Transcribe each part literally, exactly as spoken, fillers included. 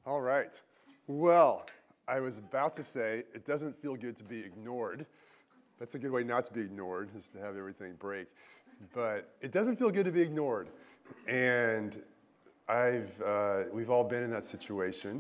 All right. Well, I was about to say it doesn't feel good to be ignored. That's a good way not to be ignored, is to have everything break. But it doesn't feel good to be ignored. And I've uh, we've all been in that situation.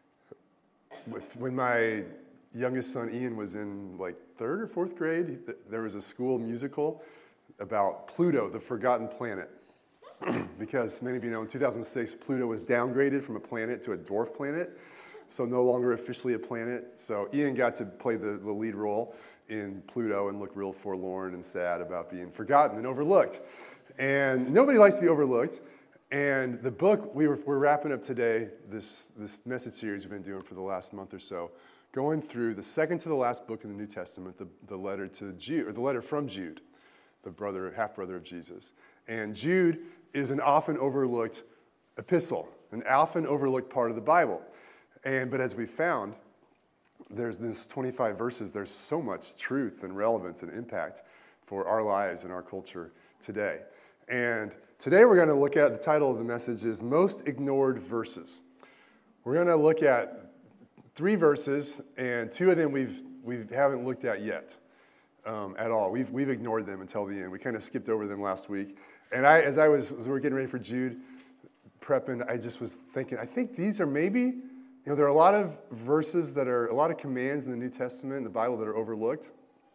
With, when my youngest son Ian was in like third or fourth grade, there was a school musical about Pluto, the forgotten planet. Because many of you know, in two thousand six, Pluto was downgraded from a planet to a dwarf planet, so no longer officially a planet. So Ian got to play the, the lead role in Pluto and look real forlorn and sad about being forgotten and overlooked. And nobody likes to be overlooked. And the book, we were, we're wrapping up today, this, this message series we've been doing for the last month or so, going through the second to the last book in the New Testament, the, the letter to Jude, or the letter from Jude, the brother, half-brother of Jesus. And Jude is an often overlooked epistle, an often overlooked part of the Bible. And but as we found, there's this twenty-five verses, there's so much truth and relevance and impact for our lives and our culture today. And today we're going to look at, the title of the message is Most Ignored Verses. We're going to look at three verses, and two of them we've we haven't looked at yet um, at all. We've we've ignored them until the end. We kind of skipped over them last week. And I, as I was, as we were getting ready for Jude, prepping, I just was thinking, I think these are maybe, you know, there are a lot of verses that are, a lot of commands in the New Testament, in the Bible, that are overlooked.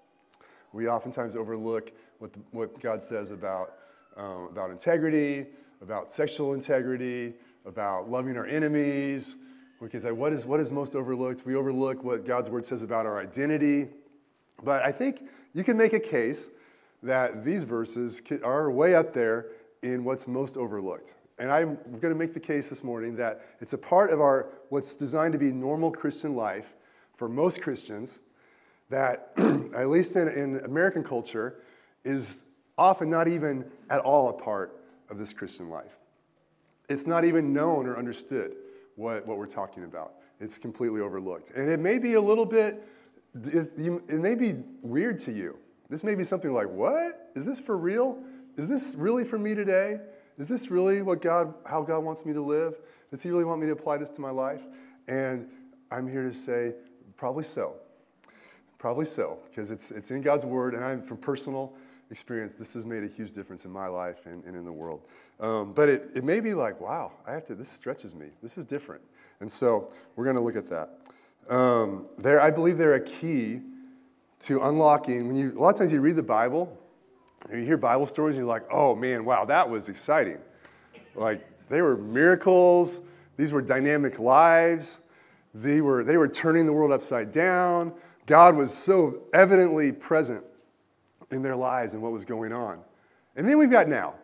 We oftentimes overlook what the, what God says about um, about integrity, about sexual integrity, about loving our enemies. We can say, what is what is most overlooked? We overlook what God's Word says about our identity. But I think you can make a case that these verses are way up there in what's most overlooked. And I'm going to make the case this morning that it's a part of our what's designed to be normal Christian life for most Christians that, at least in, in American culture, is often not even at all a part of this Christian life. It's not even known or understood what, what we're talking about. It's completely overlooked. And it may be a little bit, it, it may be weird to you. This may be something like, what? Is this for real? Is this really for me today? Is this really what God, how God wants me to live? Does He really want me to apply this to my life? And I'm here to say, probably so. Probably so, because it's it's in God's Word, and I'm from personal experience, this has made a huge difference in my life and, and in the world. Um, but it, it may be like, wow, I have to, this stretches me. This is different. And so we're going to look at that. Um, there, I believe they're a key to unlocking, when you, a lot of times you read the Bible, and you hear Bible stories, and you're like, oh man, wow, that was exciting. Like, they were miracles, these were dynamic lives, they were, they were turning the world upside down, God was so evidently present in their lives and what was going on. And then we've got now.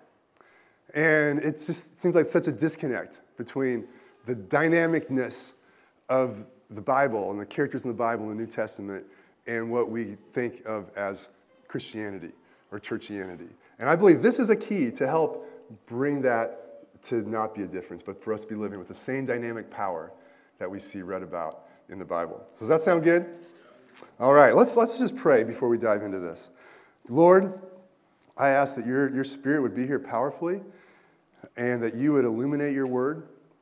And it just seems like such a disconnect between the dynamicness of the Bible and the characters in the Bible in the New Testament and what we think of as Christianity or churchianity. And I believe this is a key to help bring that to not be a difference, but for us to be living with the same dynamic power that we see read about in the Bible. So does that sound good? All right, let's let's just pray before we dive into this. Lord, I ask that your, your Spirit would be here powerfully and that you would illuminate your word.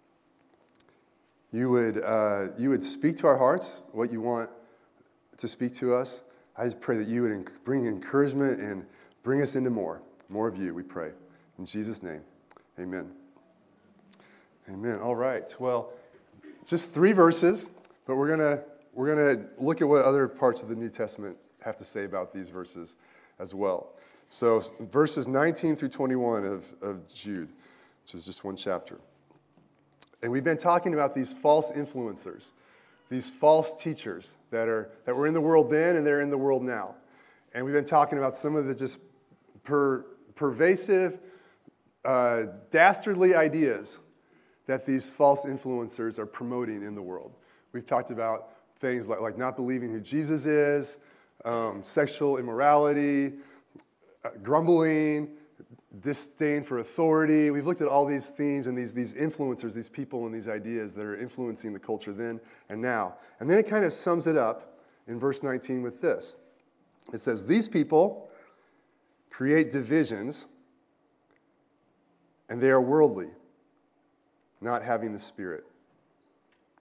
You would uh, you would speak to our hearts what you want to speak to us. I just pray that you would bring encouragement and bring us into more. More of you, we pray. In Jesus' name, amen. Amen. All right. Well, just three verses, but we're gonna we're gonna look at what other parts of the New Testament have to say about these verses as well. So verses nineteen through twenty-one of, of Jude, which is just one chapter. And we've been talking about these false influencers, these false teachers that are that were in the world then and they're in the world now. And we've been talking about some of the just per, pervasive, uh, dastardly ideas that these false influencers are promoting in the world. We've talked about things like, like not believing who Jesus is, um, sexual immorality, uh, grumbling, disdain for authority. We've looked at all these themes and these, these influencers, these people and these ideas that are influencing the culture then and now. And then it kind of sums it up in verse nineteen with this. It says, these people create divisions, and they are worldly, not having the Spirit.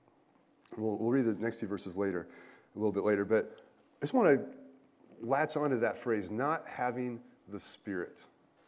We'll, we'll read the next few verses later, a little bit later. But I just want to latch onto that phrase, not having the Spirit.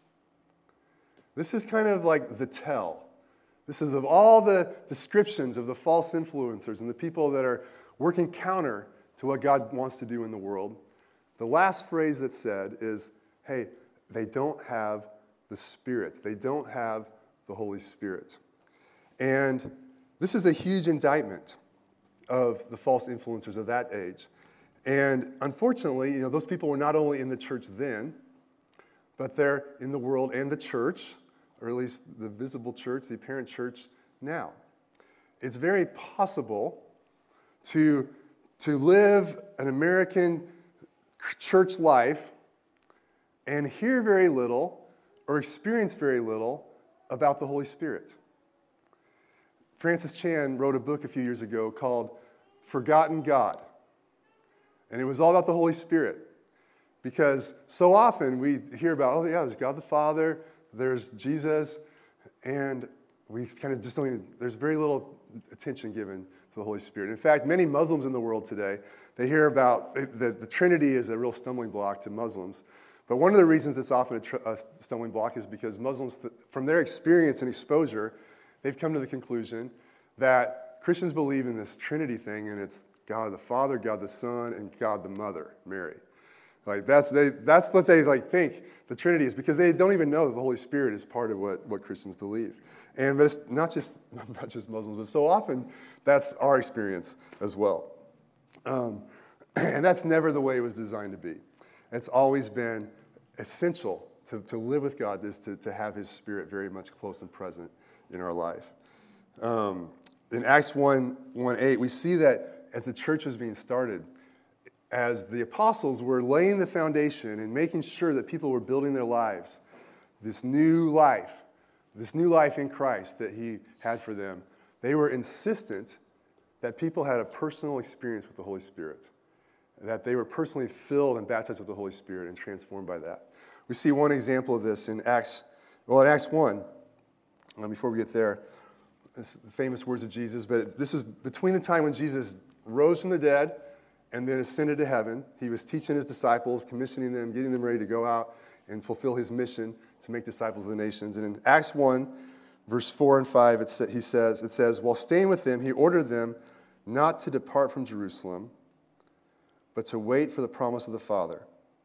This is kind of like the tell. This is of all the descriptions of the false influencers and the people that are working counter to what God wants to do in the world. The last phrase that's said is, hey, they don't have the Spirit. They don't have the Holy Spirit. And this is a huge indictment of the false influencers of that age. And unfortunately, you know, those people were not only in the church then, but they're in the world and the church, or at least the visible church, the apparent church now. It's very possible to, to live an American church life and hear very little or experience very little about the Holy Spirit. Francis Chan wrote a book a few years ago called Forgotten God. And it was all about the Holy Spirit. Because so often we hear about, oh yeah, there's God the Father, there's Jesus, and we kind of just don't even, there's very little attention given to the Holy Spirit. In fact, many Muslims in the world today, they hear about, the, the Trinity is a real stumbling block to Muslims. But one of the reasons it's often a, tr- a stumbling block is because Muslims, from their experience and exposure, they've come to the conclusion that Christians believe in this Trinity thing, and it's God the Father, God the Son, and God the Mother, Mary. Like that's they that's what they like think the Trinity is, because they don't even know that the Holy Spirit is part of what, what Christians believe. And but it's not just not just Muslims, but so often that's our experience as well. Um, and that's never the way it was designed to be. It's always been essential to, to live with God, is to, to have His Spirit very much close and present in our life. Um, in Acts one, one eight, we see that as the church was being started, as the apostles were laying the foundation and making sure that people were building their lives, this new life, this new life in Christ that He had for them, they were insistent that people had a personal experience with the Holy Spirit, that they were personally filled and baptized with the Holy Spirit and transformed by that. We see one example of this in Acts, well, in Acts one, uh, before we get there, it's the famous words of Jesus, but this is between the time when Jesus rose from the dead and then ascended to heaven. He was teaching His disciples, commissioning them, getting them ready to go out and fulfill His mission to make disciples of the nations. And in Acts one, verse four and five, it, sa- he says, it says, while staying with them, He ordered them not to depart from Jerusalem, but to wait for the promise of the Father.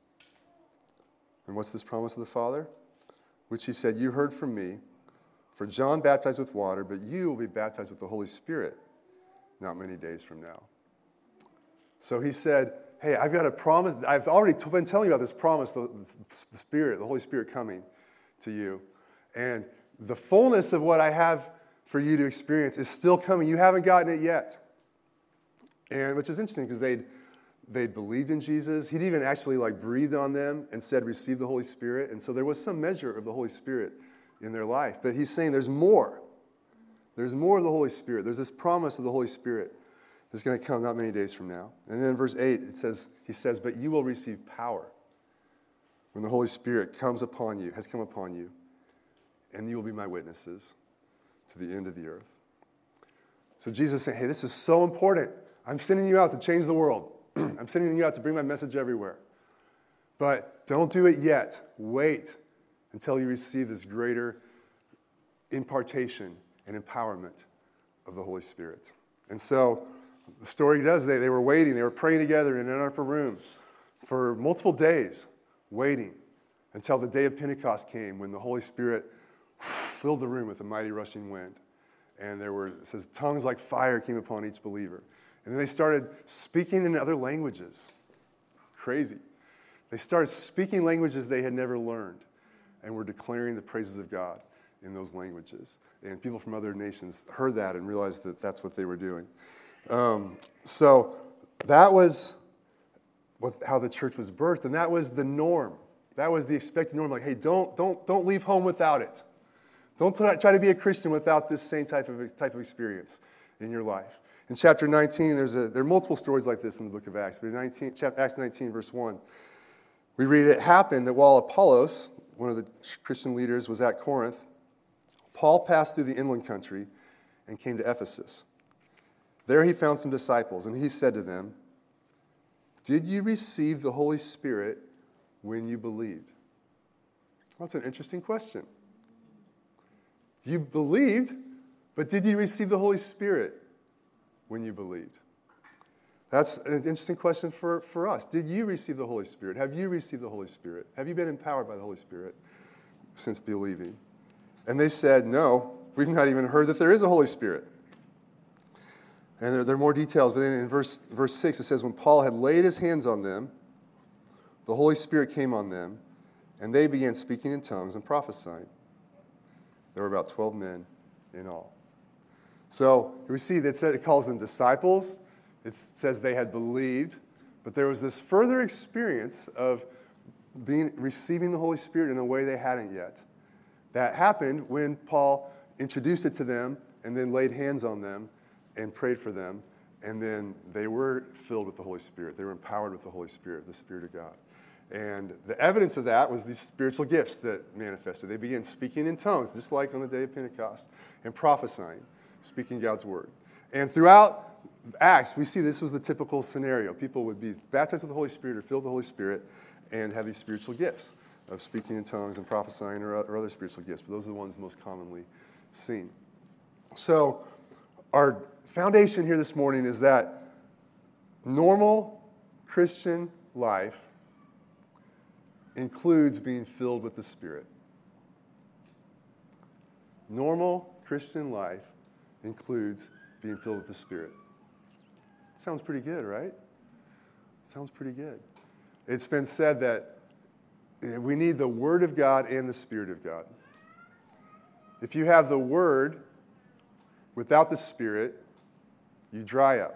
And what's this promise of the Father? Which He said, you heard from me, for John baptized with water, but you will be baptized with the Holy Spirit not many days from now. So He said, hey, I've got a promise. I've already t- been telling you about this promise, the, the Spirit, the Holy Spirit coming to you. And the fullness of what I have for you to experience is still coming. You haven't gotten it yet. And which is interesting because they'd, they'd believed in Jesus. He'd even actually like breathed on them and said, receive the Holy Spirit. And so there was some measure of the Holy Spirit in their life. But He's saying there's more. There's more of the Holy Spirit. There's this promise of the Holy Spirit that's going to come not many days from now. And then in verse eight, it says, He says, but you will receive power when the Holy Spirit comes upon you, has come upon you, and you will be my witnesses to the end of the earth. So Jesus is saying, hey, this is so important. I'm sending you out to change the world. I'm sending you out to bring my message everywhere. But don't do it yet. Wait until you receive this greater impartation and empowerment of the Holy Spirit. And so the story does, they, they were waiting. They were praying together in an upper room for multiple days, waiting until the day of Pentecost came when the Holy Spirit filled the room with a mighty rushing wind. And there were, it says, tongues like fire came upon each believer. And then they started speaking in other languages. Crazy. They started speaking languages they had never learned and were declaring the praises of God in those languages. And people from other nations heard that and realized that that's what they were doing. Um, so that was what, how the church was birthed, and that was the norm. That was the expected norm. Like, hey, don't don't don't leave home without it. Don't try, try to be a Christian without this same type of type of experience in your life. In chapter nineteen, there's a there are multiple stories like this in the book of Acts. But in nineteen, Acts nineteen, verse one, we read, it happened that while Apollos, one of the Christian leaders, was at Corinth, Paul passed through the inland country and came to Ephesus. There he found some disciples, and he said to them, "Did you receive the Holy Spirit when you believed?" That's an interesting question. You believed, but did you receive the Holy Spirit when you believed? That's an interesting question for, for us. Did you receive the Holy Spirit? Have you received the Holy Spirit? Have you been empowered by the Holy Spirit since believing? And they said, "No, we've not even heard that there is a Holy Spirit." And there, there are more details, but then in verse, verse six it says, "When Paul had laid his hands on them, the Holy Spirit came on them, and they began speaking in tongues and prophesying." There were about twelve men in all. So we see that it calls them disciples. It says they had believed, but there was this further experience of being receiving the Holy Spirit in a way they hadn't yet. That happened when Paul introduced it to them and then laid hands on them and prayed for them, and then they were filled with the Holy Spirit. They were empowered with the Holy Spirit, the Spirit of God. And the evidence of that was these spiritual gifts that manifested. They began speaking in tongues, just like on the day of Pentecost, and prophesying, speaking God's word. And throughout Acts, we see this was the typical scenario. People would be baptized with the Holy Spirit or filled with the Holy Spirit and have these spiritual gifts of speaking in tongues and prophesying or, or other spiritual gifts. But those are the ones most commonly seen. So our foundation here this morning is that normal Christian life includes being filled with the Spirit. Normal Christian life includes being filled with the Spirit. Sounds pretty good, right? Sounds pretty good. It's been said that we need the Word of God and the Spirit of God. If you have the Word without the Spirit, you dry up.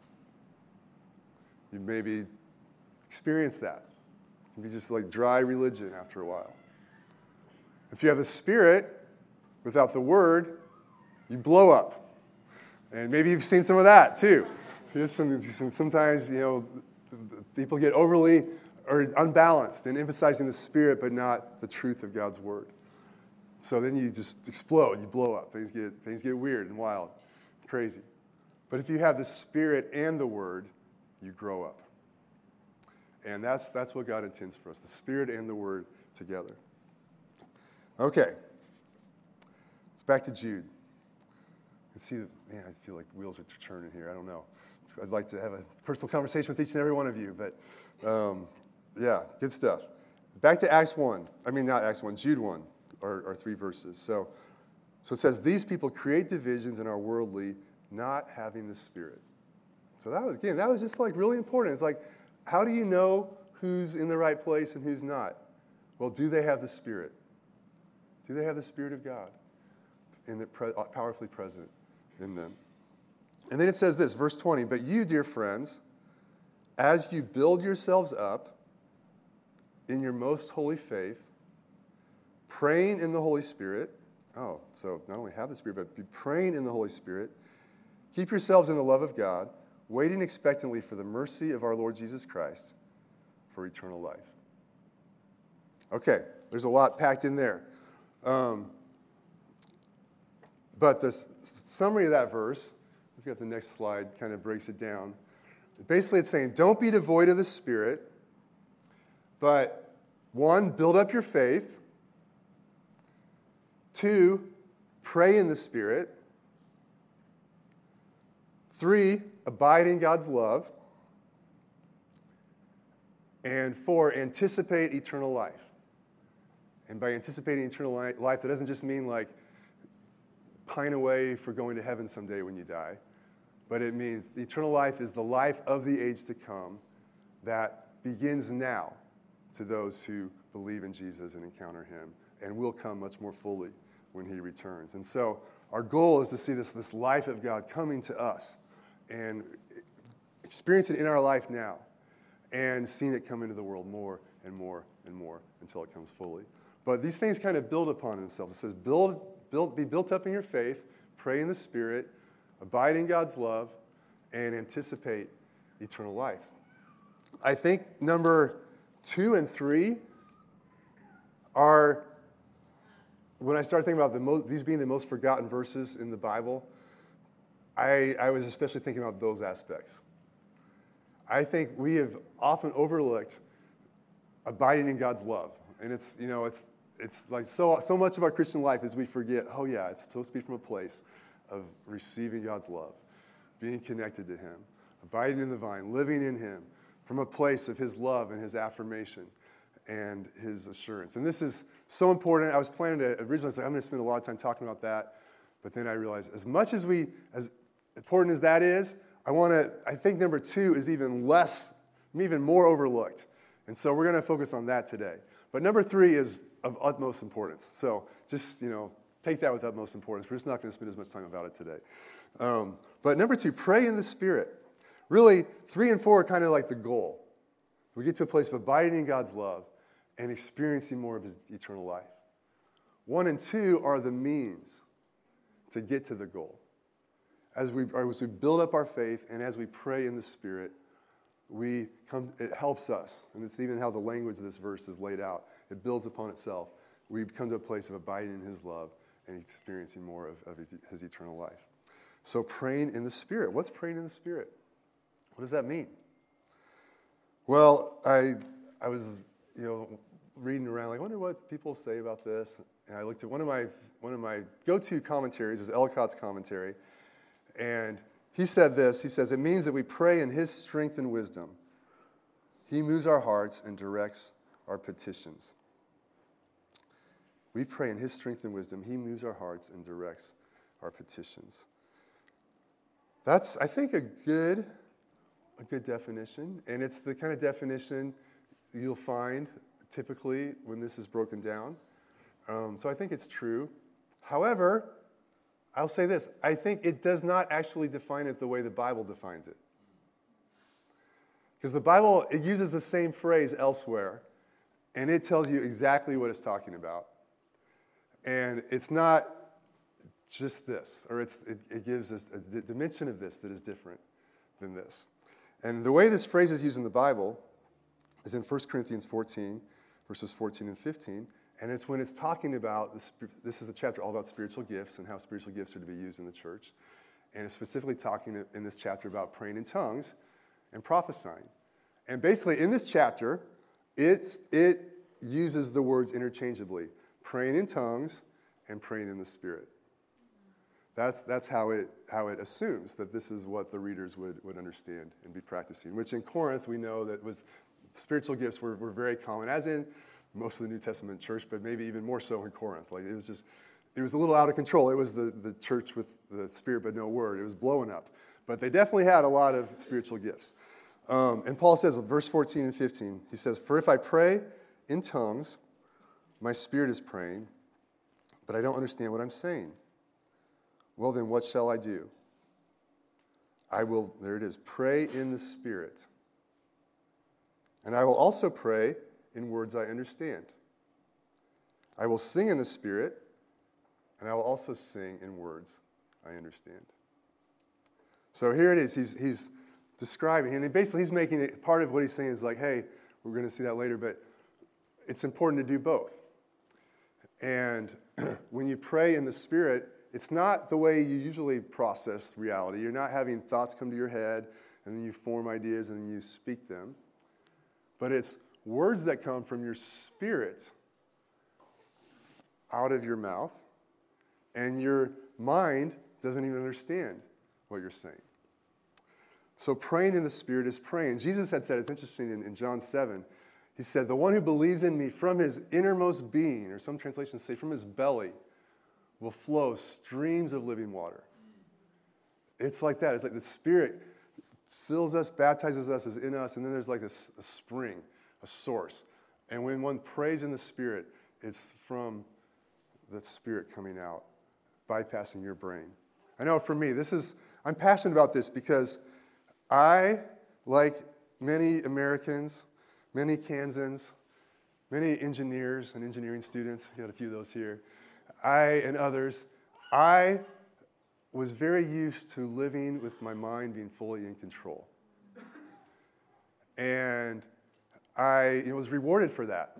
You maybe experienced that. It can be just like dry religion after a while. If you have the Spirit without the Word, you blow up. And maybe you've seen some of that too. Sometimes, you know, people get overly or unbalanced in emphasizing the Spirit but not the truth of God's Word. So then you just explode, you blow up. Things get, things get weird and wild, crazy. But if you have the Spirit and the Word, you grow up. And that's, that's what God intends for us, the Spirit and the Word together. Okay. It's back to Jude. You can see, man, I feel like the wheels are turning here. I don't know. I'd like to have a personal conversation with each and every one of you, but um, yeah, good stuff. Back to Acts one. I mean, not Acts one, Jude one, our, our three verses. So, so it says, "These people create divisions and are worldly, not having the Spirit." So that was, again, that was just like really important. It's like, how do you know who's in the right place and who's not? Well, do they have the Spirit? Do they have the Spirit of God in the pre- powerfully present in them? And then it says this, verse twenty, "But you, dear friends, as you build yourselves up in your most holy faith, praying in the Holy Spirit," oh, so not only have the Spirit, but be praying in the Holy Spirit, "keep yourselves in the love of God, waiting expectantly for the mercy of our Lord Jesus Christ for eternal life." Okay, there's a lot packed in there. Um, but the s- summary of that verse, we've got the next slide, kind of breaks it down. Basically, it's saying, don't be devoid of the Spirit, but one, build up your faith. Two, pray in the Spirit. Three, abide in God's love. And four, anticipate eternal life. And by anticipating eternal life, that doesn't just mean like pine away for going to heaven someday when you die, but it means the eternal life is the life of the age to come that begins now to those who believe in Jesus and encounter him, and will come much more fully when he returns. And so our goal is to see this, this life of God coming to us and experience it in our life now, and seeing it come into the world more and more and more until it comes fully. But these things kind of build upon themselves. It says, build, build, be built up in your faith, pray in the Spirit, abide in God's love, and anticipate eternal life. I think number two and three are, when I start thinking about the most, these being the most forgotten verses in the Bible, I, I was especially thinking about those aspects. I think we have often overlooked abiding in God's love. And it's, you know, it's it's like so so much of our Christian life is we forget, oh yeah, it's supposed to be from a place of receiving God's love, being connected to him, abiding in the vine, living in him, from a place of his love and his affirmation and his assurance. And this is so important. I was planning to, originally I was like, I'm going to spend a lot of time talking about that, but then I realized as much as we, as important as that is, I want to, I think number two is even less, even more overlooked. And so we're going to focus on that today. But number three is of utmost importance. So just, you know, take that with utmost importance. We're just not going to spend as much time about it today. Um, but number two, pray in the Spirit. Really, three and four are kind of like the goal. We get to a place of abiding in God's love and experiencing more of his eternal life. One and two are the means to get to the goal. As we, as we build up our faith and as we pray in the Spirit, we come, it helps us. And it's even how the language of this verse is laid out. It builds upon itself. We come to a place of abiding in his love and experiencing more of, of his, his eternal life. So praying in the Spirit. What's praying in the Spirit? What does that mean? Well, I I was, you know, reading around, like, I wonder what people say about this. And I looked at one of my one of my go-to commentaries is Ellicott's commentary. And he said this, he says, it means that we pray in his strength and wisdom. He moves our hearts and directs our petitions. We pray in his strength and wisdom. He moves our hearts and directs our petitions. That's, I think, a good, a good definition. And it's the kind of definition you'll find typically when this is broken down. Um, so I think it's true. However, I'll say this. I think it does not actually define it the way the Bible defines it. Because the Bible, it uses the same phrase elsewhere, and it tells you exactly what it's talking about. And it's not just this, or it's, it, it gives us a d- dimension of this that is different than this. And the way this phrase is used in the Bible is in First Corinthians fourteen, verses fourteen and fifteen. And it's when it's talking about, this, this is a chapter all about spiritual gifts and how spiritual gifts are to be used in the church. And it's specifically talking in this chapter about praying in tongues and prophesying. And basically in this chapter, it's, it uses the words interchangeably, praying in tongues and praying in the Spirit. That's, that's how, it, how it assumes that this is what the readers would, would understand and be practicing, which in Corinth we know that was spiritual gifts were, were very common, as in most of the New Testament church, but maybe even more so in Corinth. Like it was just, it was a little out of control. It was the, the church with the Spirit but no word. It was blowing up. But they definitely had a lot of spiritual gifts. Um, and Paul says, verse fourteen and fifteen, he says, for if I pray in tongues, my spirit is praying, but I don't understand what I'm saying. Well, then what shall I do? I will, there it is, pray in the Spirit. And I will also pray in words I understand. I will sing in the Spirit, and I will also sing in words I understand. So here it is. He's, he's describing, and basically he's making it, part of what he's saying is like, hey, we're going to see that later, but it's important to do both. And when you pray in the Spirit, it's not the way you usually process reality. You're not having thoughts come to your head, and then you form ideas, and then you speak them. But it's words that come from your spirit out of your mouth, and your mind doesn't even understand what you're saying. So praying in the Spirit is praying. Jesus had said, it's interesting in, in John seven, he said, the one who believes in me from his innermost being, or some translations say from his belly, will flow streams of living water. It's like that. It's like the Spirit fills us, baptizes us, is in us, and then there's like a, a spring, a source. And when one prays in the Spirit, it's from the Spirit coming out, bypassing your brain. I know for me, this is, I'm passionate about this because I, like many Americans, many Kansans, many engineers and engineering students, you got a few of those here, I and others, I was very used to living with my mind being fully in control. And I was rewarded for that.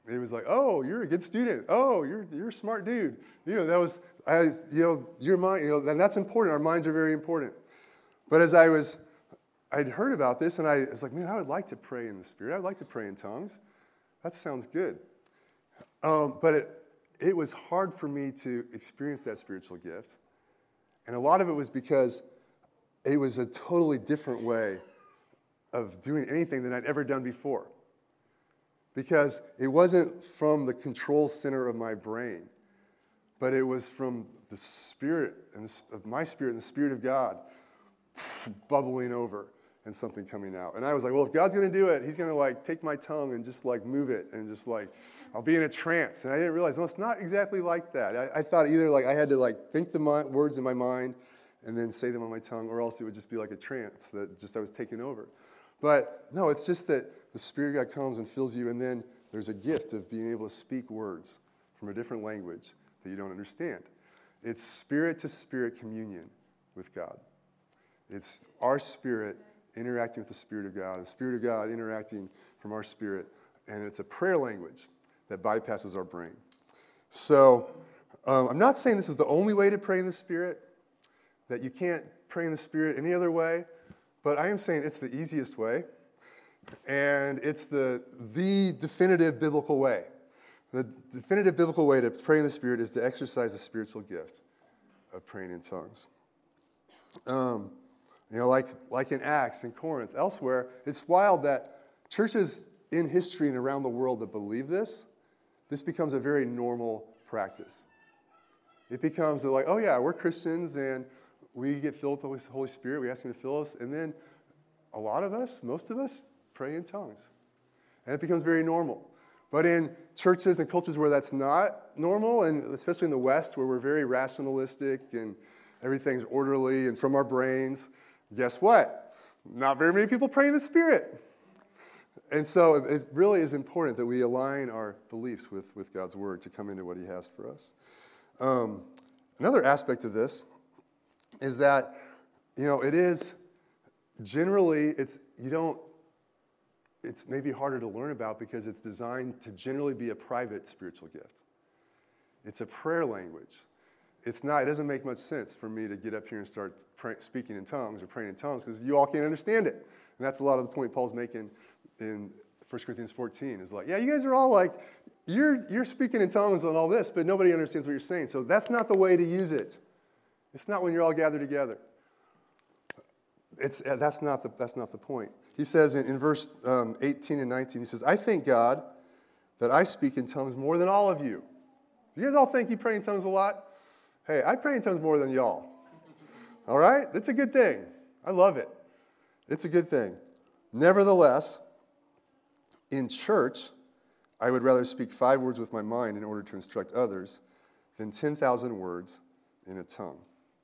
It was like, oh, you're a good student. Oh, you're you're a smart dude. You know, that was, I, you know, your mind, you know, and that's important. Our minds are very important. But as I was, I'd heard about this, and I was like, man, I would like to pray in the Spirit. I would like to pray in tongues. That sounds good. Um, but it, it was hard for me to experience that spiritual gift. And a lot of it was because it was a totally different way of doing anything than I'd ever done before. Because it wasn't from the control center of my brain, but it was from the Spirit and the, of my Spirit and the Spirit of God bubbling over and something coming out. And I was like, well, if God's going to do it, he's going to like take my tongue and just like move it and just like, I'll be in a trance. And I didn't realize, no, it's not exactly like that. I, I thought either like I had to like think the mi- words in my mind and then say them on my tongue, or else it would just be like a trance that just I was taken over. But no, it's just that the Spirit of God comes and fills you, and then there's a gift of being able to speak words from a different language that you don't understand. It's spirit-to-spirit communion with God. It's our spirit interacting with the Spirit of God, and the Spirit of God interacting from our spirit, and it's a prayer language that bypasses our brain. So um, I'm not saying this is the only way to pray in the Spirit, that you can't pray in the Spirit any other way, but I am saying it's the easiest way, and it's the, the definitive biblical way. The definitive biblical way to pray in the Spirit is to exercise the spiritual gift of praying in tongues. Um, you know, like, like in Acts, in Corinth, elsewhere, it's wild that churches in history and around the world that believe this, this becomes a very normal practice. It becomes like, oh yeah, we're Christians, and we get filled with the Holy Spirit, we ask him to fill us, and then a lot of us, most of us, pray in tongues. And it becomes very normal. But in churches and cultures where that's not normal, and especially in the West where we're very rationalistic and everything's orderly and from our brains, guess what? Not very many people pray in the Spirit. And so it really is important that we align our beliefs with, with God's Word to come into what he has for us. Um, another aspect of this is that, you know, it is generally, it's you don't, it's maybe harder to learn about because it's designed to generally be a private spiritual gift. It's a prayer language. It's not, it doesn't make much sense for me to get up here and start pray, speaking in tongues or praying in tongues because you all can't understand it. And that's a lot of the point Paul's making in First Corinthians fourteen is like, yeah, you guys are all like, you're, you're speaking in tongues and all this, but nobody understands what you're saying. So that's not the way to use it. It's not when you're all gathered together. It's, that's, not the, that's not the point. He says in, in verse um, eighteen and nineteen, he says, I thank God that I speak in tongues more than all of you. You guys all think you pray in tongues a lot? Hey, I pray in tongues more than y'all. All right? It's a good thing. I love it. It's a good thing. Nevertheless, in church, I would rather speak five words with my mind in order to instruct others than ten thousand words in a tongue.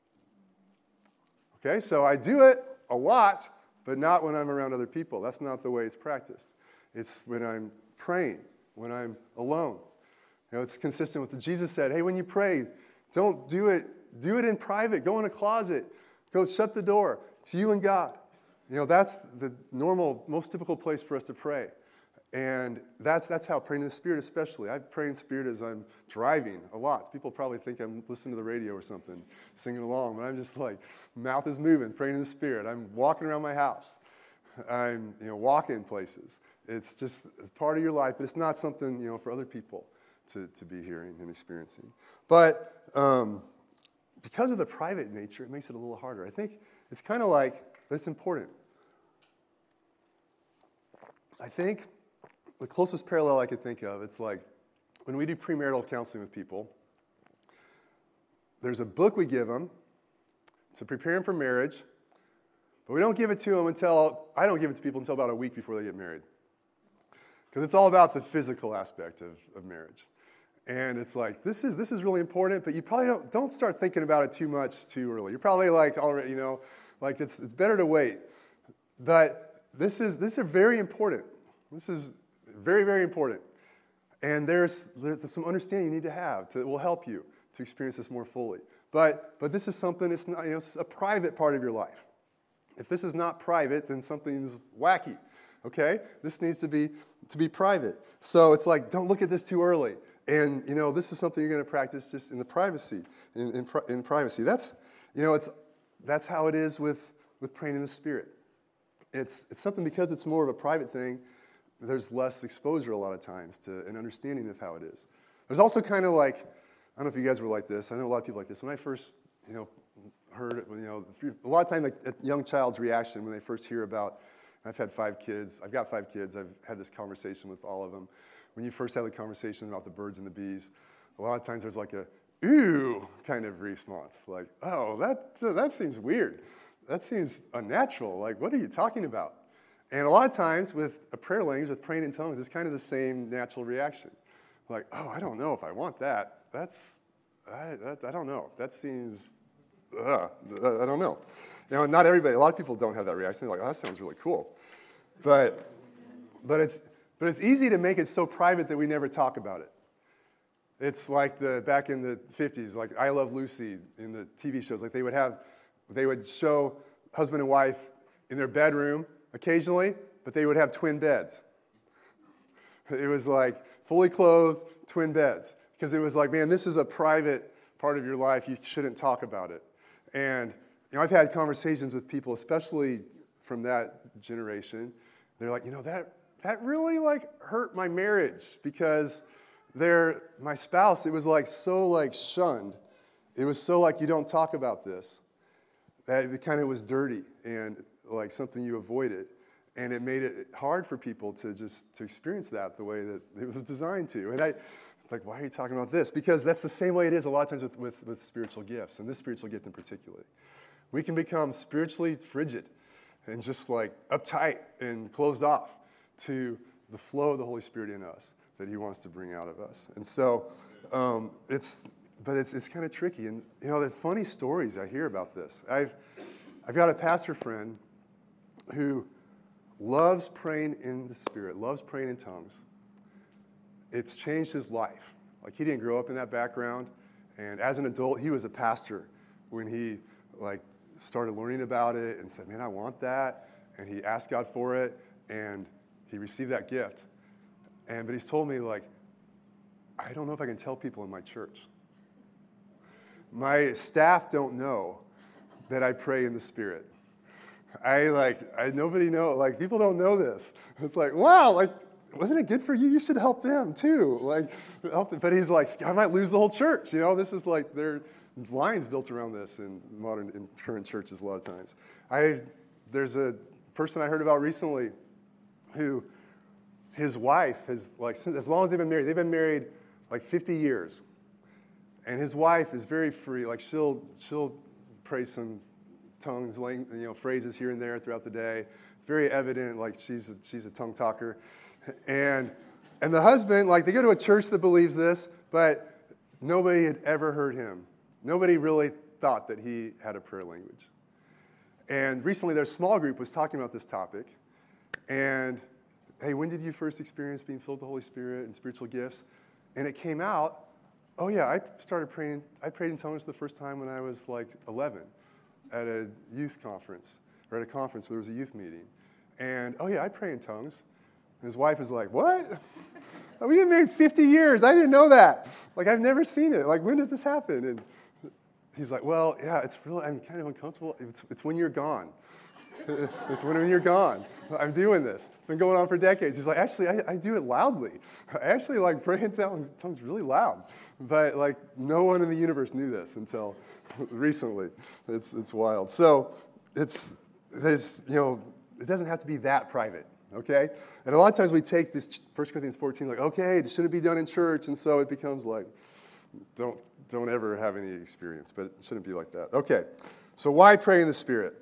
Okay, so I do it a lot, but not when I'm around other people. That's not the way it's practiced. It's when I'm praying, when I'm alone. You know, it's consistent with what Jesus said. Hey, when you pray, don't do it, do it in private. Go in a closet. Go shut the door. It's you and God. You know, that's the normal, most typical place for us to pray. And that's that's how praying in the Spirit especially. I pray in Spirit as I'm driving a lot. People probably think I'm listening to the radio or something, singing along, but I'm just like, mouth is moving, praying in the Spirit. I'm walking around my house. I'm, you know, walking places. It's just it's part of your life, but it's not something, you know, for other people to, to be hearing and experiencing. But um, because of the private nature, it makes it a little harder. I think it's kind of like, but it's important. I think the closest parallel I could think of, it's like when we do premarital counseling with people, there's a book we give them to prepare them for marriage, but we don't give it to them until, I don't give it to people until about a week before they get married. Because it's all about the physical aspect of, of marriage. And it's like, this is this is really important, but you probably don't don't start thinking about it too much too early. You're probably like already, you know, like it's it's better to wait. But this is this is very important. This is very, very important. And there's there's some understanding you need to have that will help you to experience this more fully. But but this is something that's not, you know, it's a private part of your life. If this is not private, then something's wacky. Okay? This needs to be to be private. So it's like, don't look at this too early. And, you know, this is something you're going to practice just in the privacy, in, in, in privacy. That's, you know, it's that's how it is with, with praying in the Spirit. It's, it's something, because it's more of a private thing, there's less exposure a lot of times to an understanding of how it is. There's also kind of like, I don't know if you guys were like this. I know a lot of people like this. When I first, you know, heard it, you know, a lot of time, like a young child's reaction when they first hear about, I've had five kids. I've got five kids. I've had this conversation with all of them. When you first have the conversation about the birds and the bees, a lot of times there's like a, ooh, kind of response. Like, oh, that that seems weird. That seems unnatural. Like, what are you talking about? And a lot of times with a prayer language, with praying in tongues, it's kind of the same natural reaction. Like, oh, I don't know if I want that. That's, I, that, I don't know. That seems, uh, I don't know. Now, not everybody, a lot of people don't have that reaction. They're like, oh, that sounds really cool. But, but it's, but it's easy to make it so private that we never talk about it. It's like the back in the fifties, like I Love Lucy in the T V shows. Like they would have, they would show husband and wife in their bedroom occasionally, but they would have twin beds. It was like fully clothed twin beds, because it was like, man, this is a private part of your life. You shouldn't talk about it. And you know, I've had conversations with people, especially from that generation. They're like, you know, that that really like hurt my marriage, because they're my spouse. It was like so like shunned. It was so like, you don't talk about this. That it kind of was dirty and like something you avoided. And it made it hard for people to just to experience that the way that it was designed to. And I, like, why are you talking about this? Because that's the same way it is a lot of times with, with, with spiritual gifts, and this spiritual gift in particular. We can become spiritually frigid and just like uptight and closed off to the flow of the Holy Spirit in us that He wants to bring out of us. And so um, it's, but it's it's kind of tricky. And you know, the funny stories I hear about this. I've I've got a pastor friend who loves praying in the Spirit, loves praying in tongues. It's changed his life. Like, he didn't grow up in that background, and as an adult, he was a pastor when he like started learning about it and said, man, I want that. And he asked God for it, and he received that gift. And but he's told me, like, I don't know if I can tell people in my church. My staff don't know that I pray in the Spirit. I like, I nobody know, like, people don't know this. It's like, wow, like, wasn't it good for you? You should help them too. Like, help them. But he's like, I might lose the whole church. You know, this is like, there's lines built around this in modern, in current churches a lot of times. I, there's a person I heard about recently who, his wife has, like, since, as long as they've been married, they've been married like fifty years. And his wife is very free. Like, she'll, she'll pray some tongues, you know, phrases here and there throughout the day. It's very evident, like, she's a, she's a tongue talker. And and the husband, like, they go to a church that believes this, but nobody had ever heard him. Nobody really thought that he had a prayer language. And recently their small group was talking about this topic. And, hey, when did you first experience being filled with the Holy Spirit and spiritual gifts? And it came out, oh yeah, I started praying, I prayed in tongues the first time when I was like eleven at a youth conference, or at a conference where there was a youth meeting. And, oh yeah, I pray in tongues. And his wife is like, what? We've been married fifty years. I didn't know that. Like, I've never seen it. Like, when does this happen? And he's like, well, yeah, it's really, I'm kind of uncomfortable. It's, it's when you're gone. It's when you're gone. I'm doing this. It's been going on for decades. He's like, actually, I, I do it loudly. I actually like pray in tongues, tongues really loud. But like, no one in the universe knew this until recently. It's it's wild. So it's there's you know it doesn't have to be that private. Okay? And a lot of times we take this First Corinthians fourteen like, okay, it shouldn't be done in church, and so it becomes like, don't don't ever have any experience, but it shouldn't be like that. Okay, so why pray in the Spirit?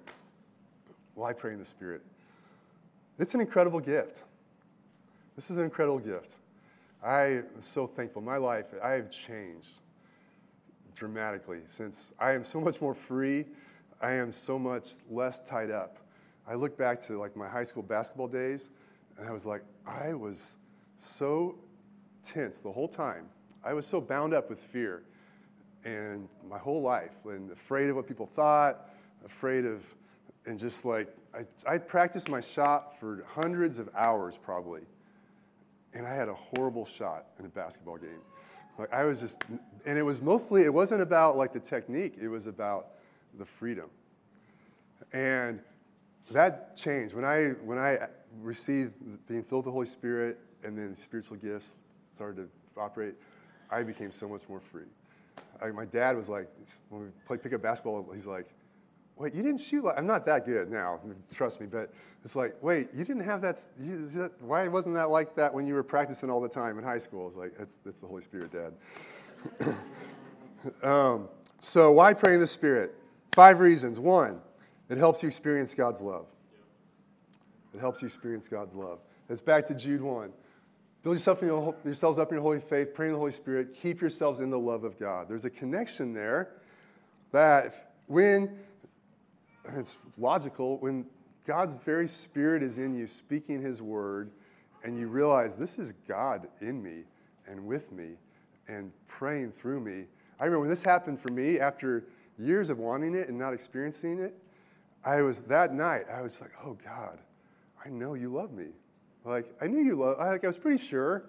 Why pray in the Spirit? It's an incredible gift. This is an incredible gift. I am so thankful. My life, I have changed dramatically since I am so much more free. I am so much less tied up. I look back to like my high school basketball days, and I was like, I was so tense the whole time. I was so bound up with fear, and my whole life, and afraid of what people thought, afraid of, and just like I, I practiced my shot for hundreds of hours probably, and I had a horrible shot in a basketball game. Like I was just, and it was mostly, it wasn't about like the technique, it was about the freedom. And that changed. When I when I received being filled with the Holy Spirit and then spiritual gifts started to operate, I became so much more free. I, my dad was like, when we played pick up basketball, he's like, wait, you didn't shoot like, I'm not that good now, trust me, but it's like, wait, you didn't have that, you, that, why wasn't that like that when you were practicing all the time in high school? It's like, it's, it's the Holy Spirit, Dad. um, so why pray in the Spirit? Five reasons. One, it helps you experience God's love. It helps you experience God's love. It's back to Jude one. Build yourself in your, yourselves up in your holy faith, pray in the Holy Spirit, keep yourselves in the love of God. There's a connection there that when, it's logical, when God's very Spirit is in you speaking His word, and you realize this is God in me and with me and praying through me. I remember when this happened for me after years of wanting it and not experiencing it, I was, that night, I was like, oh God, I know you love me. Like, I knew you loved, like, I was pretty sure.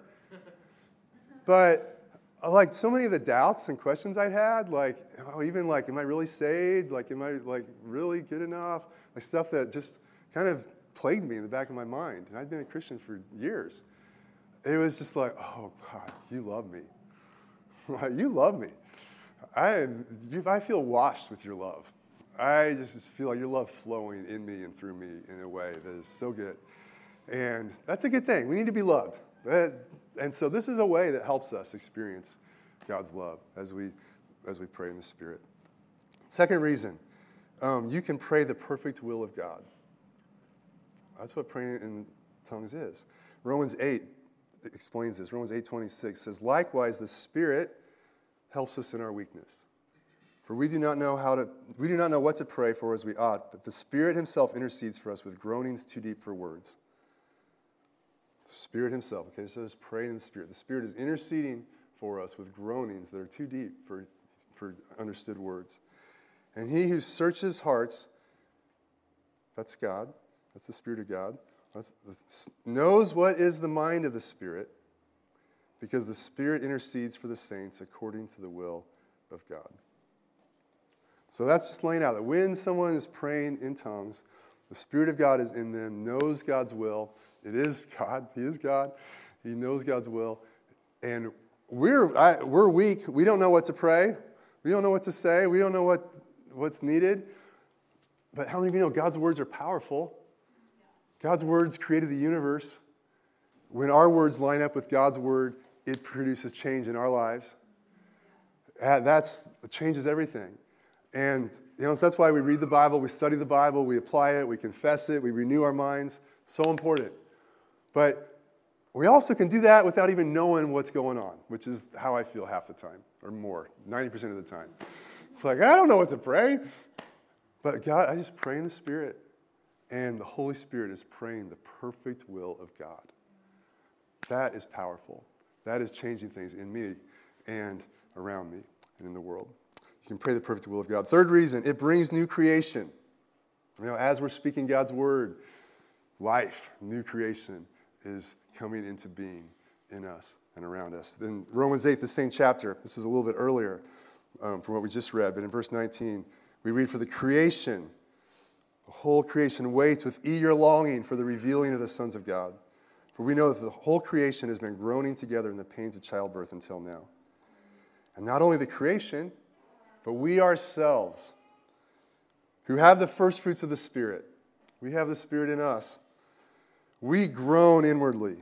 But, like, so many of the doubts and questions I'd had, like, oh, even, like, am I really saved? Like, am I, like, really good enough? Like, stuff that just kind of plagued me in the back of my mind. And I'd been a Christian for years. It was just like, oh, God, you love me. You love me. I, I feel washed with your love. I just feel like your love flowing in me and through me in a way that is so good. And that's a good thing. We need to be loved. And so this is a way that helps us experience God's love as we as we pray in the Spirit. Second reason, um, you can pray the perfect will of God. That's what praying in tongues is. Romans eight explains this. Romans eight twenty-six says, likewise, the Spirit helps us in our weakness. For we do not know how to, we do not know what to pray for as we ought, but the Spirit Himself intercedes for us with groanings too deep for words. The Spirit Himself, okay, so it's praying in the Spirit. The Spirit is interceding for us with groanings that are too deep for, for understood words. And He who searches hearts, that's God, that's the Spirit of God, that's, that's, knows what is the mind of the Spirit, because the Spirit intercedes for the saints according to the will of God. So that's just laying out that when someone is praying in tongues, the Spirit of God is in them, knows God's will. It is God. He is God. He knows God's will. And we're I, we're weak. We don't know what to pray. We don't know what to say. We don't know what, what's needed. But how many of you know God's words are powerful? God's words created the universe. When our words line up with God's word, it produces change in our lives. That's, it changes everything. And you know, so that's why we read the Bible, we study the Bible, we apply it, we confess it, we renew our minds. So important. But we also can do that without even knowing what's going on, which is how I feel half the time, or more, ninety percent of the time. It's like, I don't know what to pray. But God, I just pray in the Spirit, and the Holy Spirit is praying the perfect will of God. That is powerful. That is changing things in me and around me and in the world. You can pray the perfect will of God. Third reason, it brings new creation. You know, as we're speaking God's word, life, new creation is coming into being in us and around us. In Romans eight, the same chapter, this is a little bit earlier um, from what we just read, but in verse nineteen, we read, for the creation, the whole creation waits with eager longing for the revealing of the sons of God. For we know that the whole creation has been groaning together in the pains of childbirth until now. And not only the creation, but we ourselves, who have the first fruits of the Spirit, we have the Spirit in us, we groan inwardly.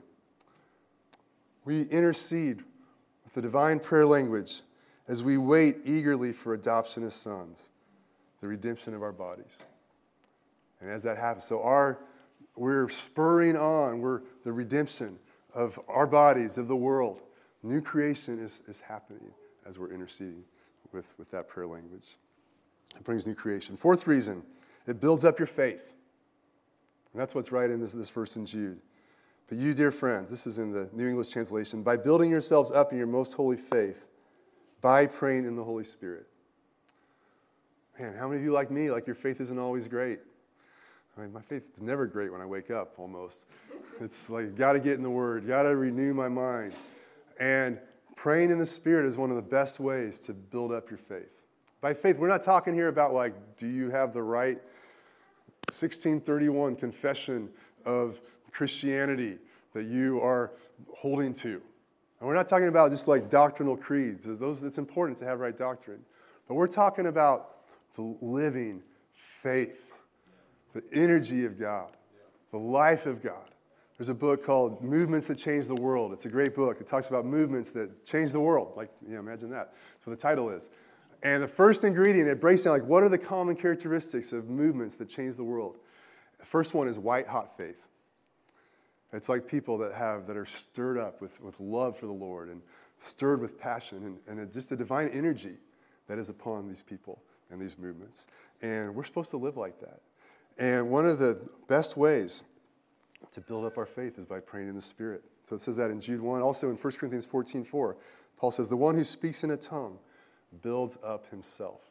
We intercede with the divine prayer language as we wait eagerly for adoption as sons, the redemption of our bodies. And as that happens, so our we're spurring on, we're the redemption of our bodies, of the world. New creation is, is happening as we're interceding with, with that prayer language. It brings new creation. Fourth reason, it builds up your faith. And that's what's right in this, this verse in Jude. But you, dear friends, this is in the New English translation, by building yourselves up in your most holy faith, by praying in the Holy Spirit. Man, how many of you like me, like your faith isn't always great? I mean, my faith is never great when I wake up, almost. It's like, got to get in the Word, got to renew my mind. And praying in the Spirit is one of the best ways to build up your faith. By faith, we're not talking here about, like, do you have the right sixteen thirty-one confession of Christianity that you are holding to. And we're not talking about just like doctrinal creeds. Those, it's important to have right doctrine. But we're talking about the living faith, the energy of God, the life of God. There's a book called Movements That Change the World. It's a great book. It talks about movements that change the world. Like, yeah, imagine that. That's what the title is. And the first ingredient, it breaks down like, what are the common characteristics of movements that change the world? The first one is white-hot faith. It's like people that have, that are stirred up with, with love for the Lord and stirred with passion and, and just a divine energy that is upon these people and these movements. And we're supposed to live like that. And one of the best ways to build up our faith is by praying in the Spirit. So it says that in Jude one. Also in First Corinthians fourteen four, Paul says, the one who speaks in a tongue builds up himself.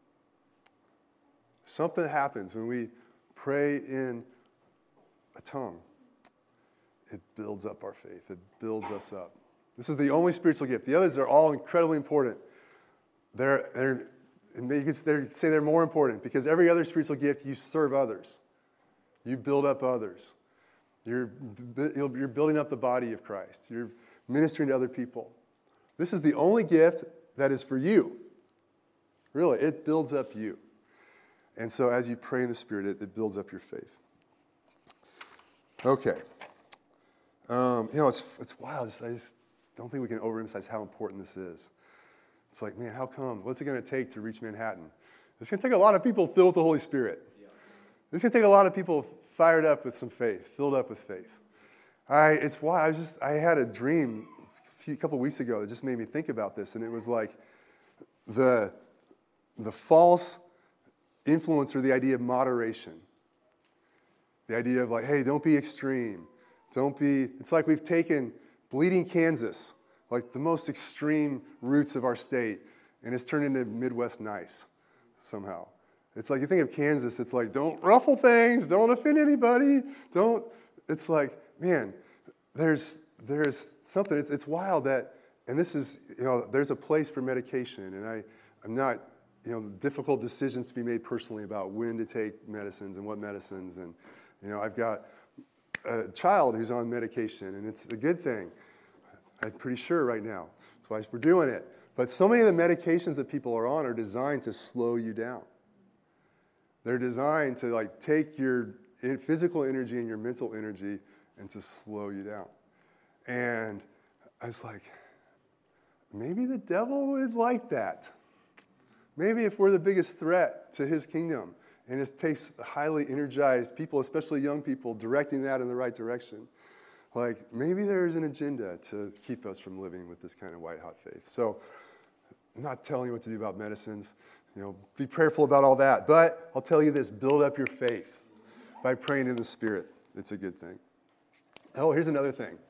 Something happens when we pray in a tongue. It builds up our faith. It builds us up. This is the only spiritual gift. The others are all incredibly important. They're, they're, and you could say they're more important because every other spiritual gift, you serve others. You build up others. You're, you're building up the body of Christ. You're ministering to other people. This is the only gift that is for you. Really, it builds up you. And so as you pray in the Spirit, it, it builds up your faith. Okay. Um, you know, it's it's wild. I just don't think we can overemphasize how important this is. It's like, man, how come? What's it going to take to reach Manhattan? It's going to take a lot of people filled with the Holy Spirit. Yeah. It's going to take a lot of people fired up with some faith, filled up with faith. I it's why I was just I had a dream a few couple weeks ago that just made me think about this, and it was like the the false influence or the idea of moderation. The idea of like, hey, don't be extreme. Don't be, it's like we've taken Bleeding Kansas, like the most extreme roots of our state, and it's turned into Midwest nice somehow. It's like you think of Kansas, it's like, don't ruffle things, don't offend anybody, don't, it's like, man, there's there's something, it's it's wild that, and this is, you know, there's a place for medication, and I, I'm not, you know, difficult decisions to be made personally about when to take medicines and what medicines, and, you know, I've got a child who's on medication, and it's a good thing. I'm pretty sure right now. That's why we're doing it. But so many of the medications that people are on are designed to slow you down. They're designed to like take your physical energy and your mental energy and to slow you down. And I was like, maybe the devil would like that. Maybe if we're the biggest threat to his kingdom, and it takes highly energized people, especially young people, directing that in the right direction. Like, maybe there is an agenda to keep us from living with this kind of white-hot faith. So I'm not telling you what to do about medicines. You know, be prayerful about all that. But I'll tell you this, build up your faith by praying in the Spirit. It's a good thing. Oh, here's another thing.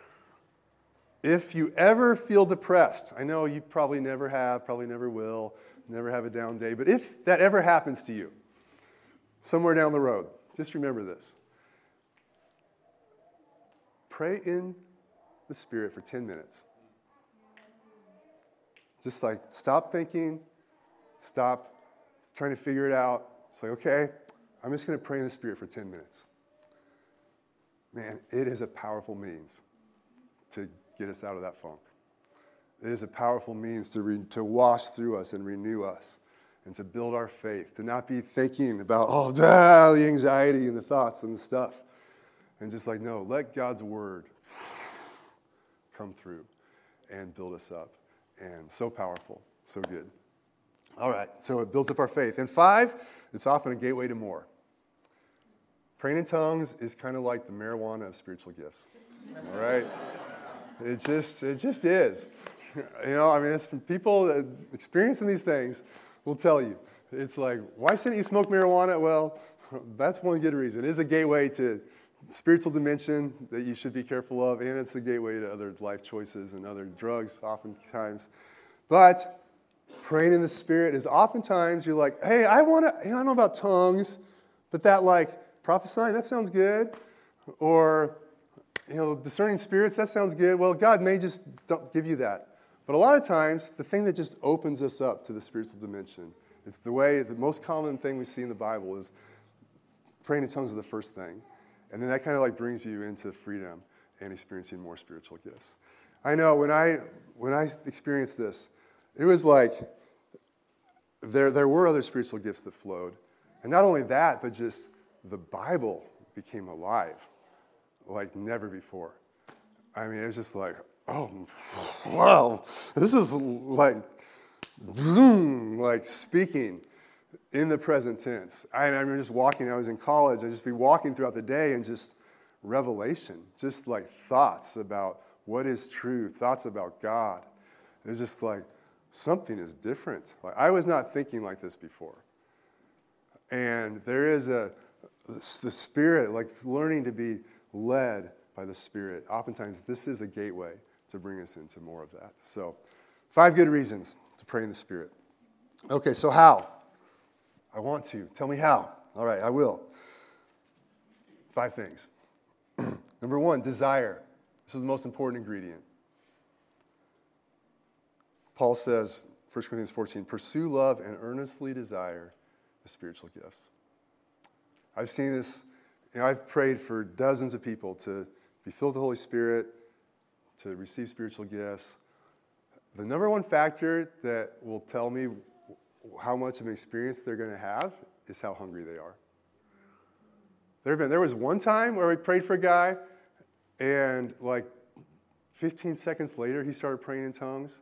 If you ever feel depressed, I know you probably never have, probably never will, never have a down day, but if that ever happens to you, somewhere down the road, just remember this. Pray in the Spirit for ten minutes. Just like stop thinking, stop trying to figure it out. It's like, okay, I'm just going to pray in the Spirit for ten minutes. Man, it is a powerful means to get us out of that funk. It is a powerful means to, re- to wash through us and renew us. And to build our faith, to not be thinking about, oh, ah, the anxiety and the thoughts and the stuff. And just like, no, let God's word come through and build us up. And so powerful, so good. All right, so it builds up our faith. And five, it's often a gateway to more. Praying in tongues is kind of like the marijuana of spiritual gifts. All right? It just, it just is. You know, I mean, it's from people that experiencing these things will tell you. It's like, why shouldn't you smoke marijuana? Well, that's one good reason. It is a gateway to spiritual dimension that you should be careful of, and it's a gateway to other life choices and other drugs oftentimes. But praying in the Spirit is oftentimes you're like, hey, I want to, I don't know about tongues, but that like prophesying, that sounds good. Or, you know, discerning spirits, that sounds good. Well, God may just don't give you that. But a lot of times, the thing that just opens us up to the spiritual dimension, it's the way, the most common thing we see in the Bible is praying in tongues is the first thing. And then that kind of like brings you into freedom and experiencing more spiritual gifts. I know when I when I experienced this, it was like there, there were other spiritual gifts that flowed. And not only that, but just the Bible became alive like never before. I mean, it was just like, oh, wow, this is like, boom, like speaking in the present tense. I, I remember just walking, I was in college, I'd just be walking throughout the day and just revelation, just like thoughts about what is true, thoughts about God. It was just like, something is different. Like I was not thinking like this before. And there is a, the Spirit, like learning to be led by the Spirit. Oftentimes, this is a gateway to bring us into more of that. So, five good reasons to pray in the Spirit. Okay, so how? I want to. Tell me how. All right, I will. Five things. Number one, desire. This is the most important ingredient. Paul says, First Corinthians fourteen, pursue love and earnestly desire the spiritual gifts. I've seen this, you know, I've prayed for dozens of people to be filled with the Holy Spirit, to receive spiritual gifts. The number one factor that will tell me how much of an experience they're going to have is how hungry they are. There, been, there was one time where we prayed for a guy, and like fifteen seconds later, he started praying in tongues.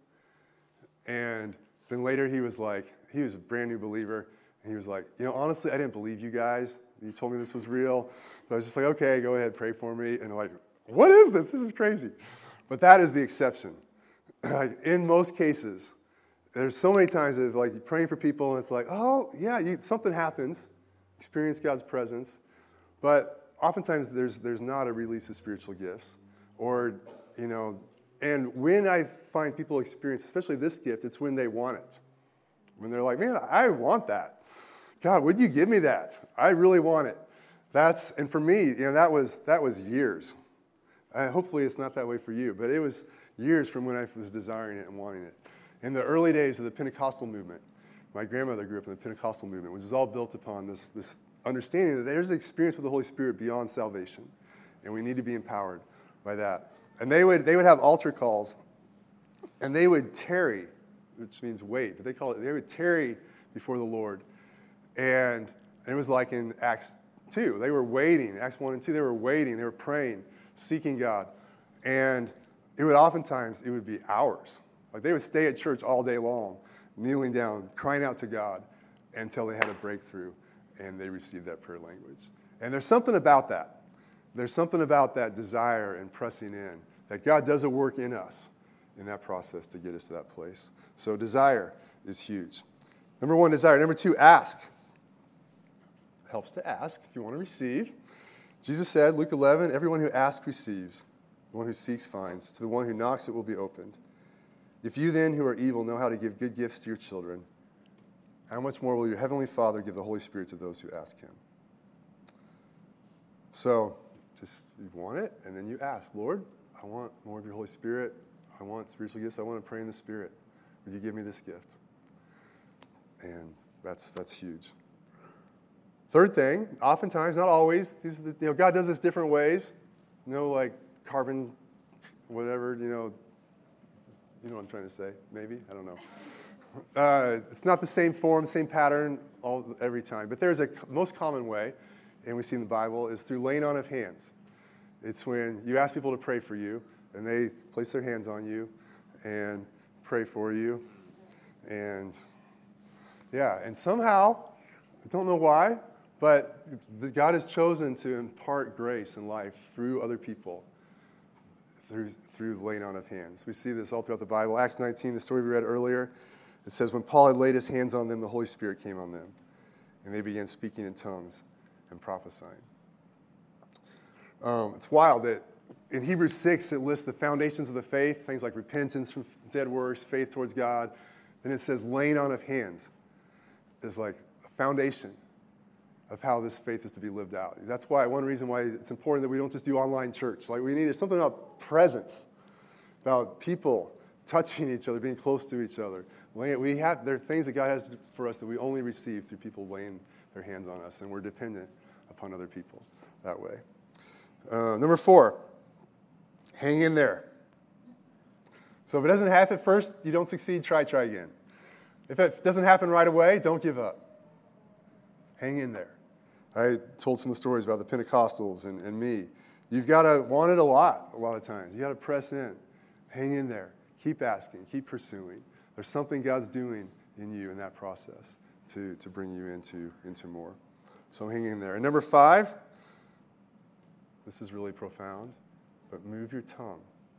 And then later he was like, he was a brand new believer, and he was like, you know, honestly, I didn't believe you guys. You told me this was real. But I was just like, okay, go ahead, pray for me. And like, what is this? This is crazy. But that is the exception. Like, in most cases, there's so many times that like you're praying for people, and it's like, oh, yeah, you, something happens. Experience God's presence. But oftentimes there's there's not a release of spiritual gifts. Or, you know, and when I find people experience, especially this gift, it's when they want it. When they're like, man, I want that. God, would you give me that? I really want it. That's, and for me, you know, that was that was years. Uh, hopefully it's not that way for you, but it was years from when I was desiring it and wanting it. In the early days of the Pentecostal movement, my grandmother grew up in the Pentecostal movement, which is all built upon this, this understanding that there's an experience with the Holy Spirit beyond salvation, and we need to be empowered by that. And they would they would have altar calls, and they would tarry, which means wait, but they call it, they would tarry before the Lord. And it was like in Acts two. They were waiting. Acts one and two, they were waiting. They were praying, seeking God. And it would oftentimes, it would be hours. Like they would stay at church all day long, kneeling down, crying out to God until they had a breakthrough and they received that prayer language. And there's something about that. There's something about that desire and pressing in, that God does a work in us in that process to get us to that place. So desire is huge. Number one, desire. Number two, ask. Helps to ask if you want to receive. Jesus said, Luke eleven, everyone who asks receives. The one who seeks finds. To the one who knocks it will be opened. If you then who are evil know how to give good gifts to your children, how much more will your heavenly Father give the Holy Spirit to those who ask him? So, just you want it, and then you ask, Lord, I want more of your Holy Spirit. I want spiritual gifts. I want to pray in the Spirit. Would you give me this gift? And that's that's huge. Third thing, oftentimes, not always, these are the, you know, God does this different ways. You know, like carbon, whatever, you know, you know what I'm trying to say, maybe? I don't know. Uh, it's not the same form, same pattern all every time. But there's a most common way, and we see in the Bible, is through laying on of hands. It's when you ask people to pray for you, and they place their hands on you and pray for you. And, yeah, and somehow, I don't know why, but God has chosen to impart grace and life through other people, through through the laying on of hands. We see this all throughout the Bible. Acts nineteen, the story we read earlier, it says, when Paul had laid his hands on them, the Holy Spirit came on them, and they began speaking in tongues and prophesying. Um, it's wild that in Hebrews six, it lists the foundations of the faith, things like repentance from dead works, faith towards God. Then it says laying on of hands is like a foundation of how this faith is to be lived out. That's why, one reason why it's important that we don't just do online church. Like, we need, there's something about presence, about people touching each other, being close to each other. We have, there are things that God has for us that we only receive through people laying their hands on us, and we're dependent upon other people that way. Uh, number four, hang in there. So if it doesn't happen at first, you don't succeed, try, try again. If it doesn't happen right away, don't give up. Hang in there. I told some stories about the Pentecostals and, and me. You've got to want it a lot, a lot of times. You've got to press in. Hang in there. Keep asking. Keep pursuing. There's something God's doing in you in that process to, to bring you into, into more. So hang in there. And number five, this is really profound, but move your tongue.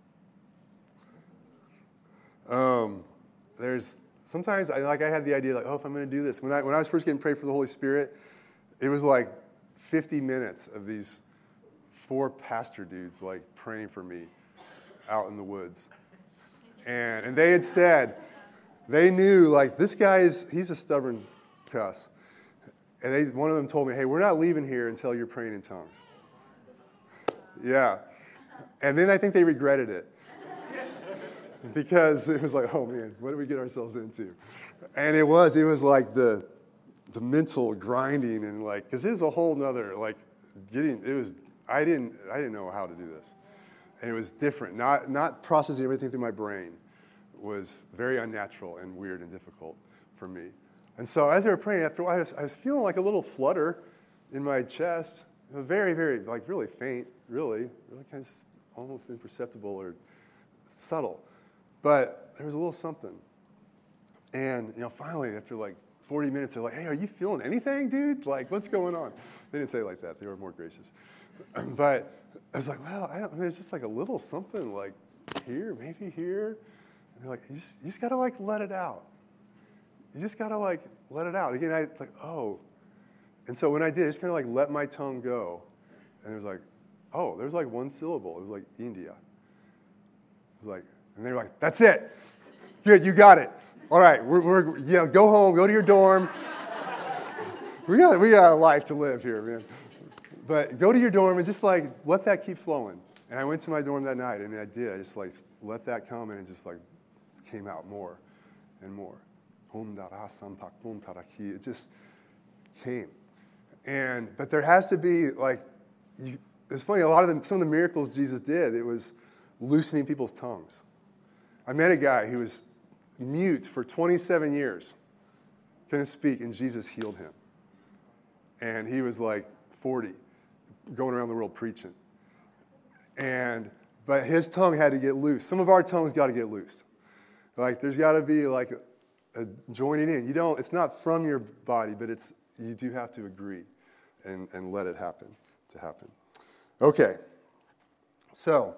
Um, there's sometimes, I, like I had the idea, like, oh, if I'm going to do this. When I, when I was first getting prayed for the Holy Spirit, it was like fifty minutes of these four pastor dudes, like, praying for me out in the woods. And, and they had said, they knew, like, this guy is, he's a stubborn cuss. And they, one of them told me, hey, we're not leaving here until you're praying in tongues. Yeah. And then I think they regretted it. Because it was like, oh, man, what did we get ourselves into? And it was, it was like the the mental grinding and like, because it was a whole nother, like, getting, it was, I didn't, I didn't know how to do this. And it was different. Not, not processing everything through my brain was very unnatural and weird and difficult for me. And so as they were praying, after a while, I was, I was feeling like a little flutter in my chest. Very, very, like, really faint, really, really kind of almost imperceptible or subtle. But there was a little something. And, you know, finally, after like forty minutes, they're like, hey, are you feeling anything, dude? Like, what's going on? They didn't say it like that. They were more gracious. But I was like, well, I don't, there's just like a little something like here, maybe here. And they're like, you just, you just got to like let it out. You just got to like let it out. Again, I was like, oh. And so when I did, I just kind of like let my tongue go. And it was like, oh, there's like one syllable. It was like India. It was like, and they were like, that's it. Good, you got it. All right, we're, we're you know, go home, go to your dorm. we got we got a life to live here, man. But go to your dorm and just like let that keep flowing. And I went to my dorm that night, and I did. I just like let that come, and it just like came out more and more. It just came. And but there has to be like, you, it's funny. A lot of them, some of the miracles Jesus did, it was loosening people's tongues. I met a guy who was mute for twenty-seven years, couldn't speak, and Jesus healed him. And he was like forty, going around the world preaching. And but his tongue had to get loose. Some of our tongues got to get loosed. Like there's got to be like a, a joining in. You don't. It's not from your body, but it's you do have to agree, and and let it happen to happen. Okay. So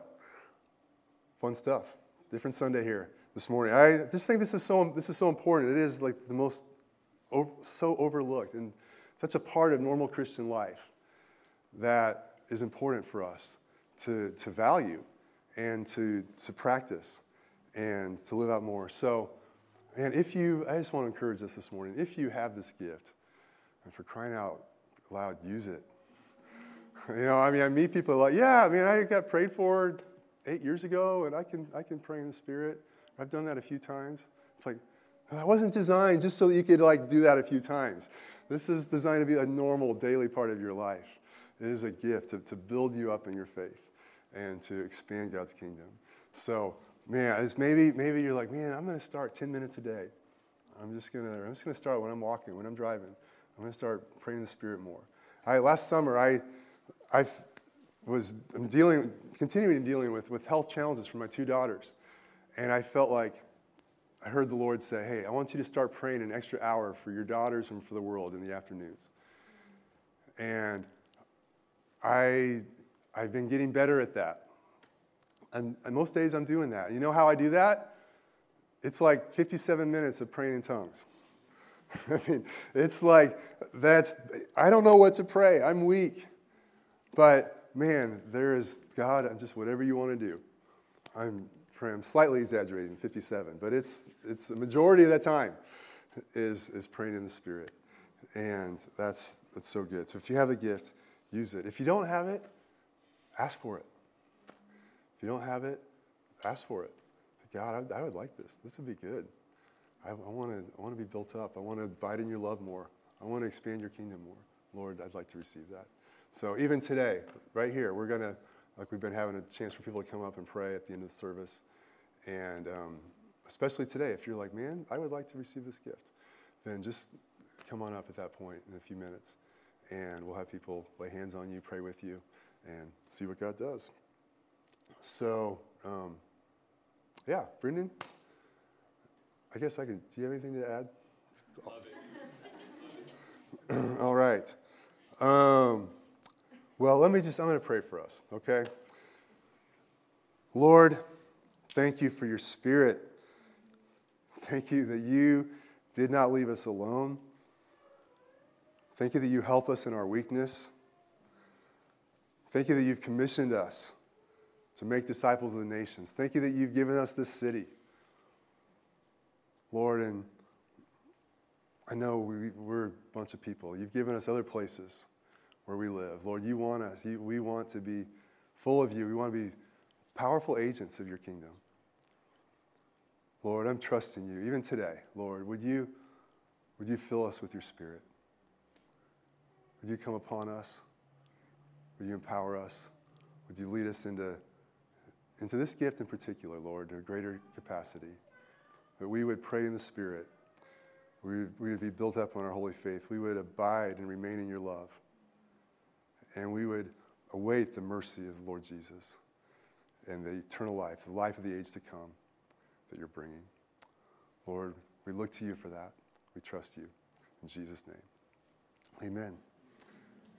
fun stuff. Different Sunday here this morning. I just think this is so this is so important. It is like the most over, so overlooked and such a part of normal Christian life that is important for us to to value and to to practice and to live out more. So, and if you, I just want to encourage us this morning. If you have this gift, and for crying out loud, use it. You know, I mean, I meet people like, yeah, I mean, I got prayed for eight years ago, and I can I can pray in the Spirit. I've done that a few times. It's like, that wasn't designed just so that you could like do that a few times. This is designed to be a normal daily part of your life. It is a gift to, to build you up in your faith and to expand God's kingdom. So, man, it's maybe maybe you're like, man, I'm going to start ten minutes a day. I'm just gonna I'm just gonna start when I'm walking, when I'm driving. I'm going to start praying in the Spirit more. I last summer I I was dealing, continuing dealing with, with health challenges for my two daughters. And I felt like I heard the Lord say, hey, I want you to start praying an extra hour for your daughters and for the world in the afternoons. And I, I've been getting better at that. And, and most days I'm doing that. You know how I do that? It's like fifty-seven minutes of praying in tongues. I mean, it's like, that's, I don't know what to pray. I'm weak. But, man, there is, God, I'm just whatever you want to do. I'm I'm slightly exaggerating, fifty-seven, but it's it's the majority of that time is is praying in the Spirit And that's, that's so good. So if you have a gift, use it. If you don't have it, ask for it. If you don't have it, ask for it. God, I, I would like this. This would be good. I, I want to I want to be built up. I want to abide in your love more. I want to expand your kingdom more. Lord, I'd like to receive that. So even today, right here, we're going to, like we've been having a chance for people to come up and pray at the end of the service. And um, especially today, if you're like, man, I would like to receive this gift, then just come on up at that point in a few minutes. And we'll have people lay hands on you, pray with you, and see what God does. So, um, yeah, Brendan, I guess I can, do you have anything to add? All right. Um, well, let me just, I'm going to pray for us, okay? Lord, thank you for your Spirit. Thank you that you did not leave us alone. Thank you that you help us in our weakness. Thank you that you've commissioned us to make disciples of the nations. Thank you that you've given us this city. Lord, and I know we, we're a bunch of people. You've given us other places where we live. Lord, you want us. You, we want to be full of you. We want to be powerful agents of your kingdom. Lord, I'm trusting you. Even today, Lord, would you, would you fill us with your Spirit? Would you come upon us? Would you empower us? Would you lead us into, into this gift in particular, Lord, to a greater capacity? That we would pray in the Spirit. We, we would be built up on our holy faith. We would abide and remain in your love. And we would await the mercy of the Lord Jesus and the eternal life, the life of the age to come that you're bringing. Lord, we look to you for that. We trust you. In Jesus' name, amen.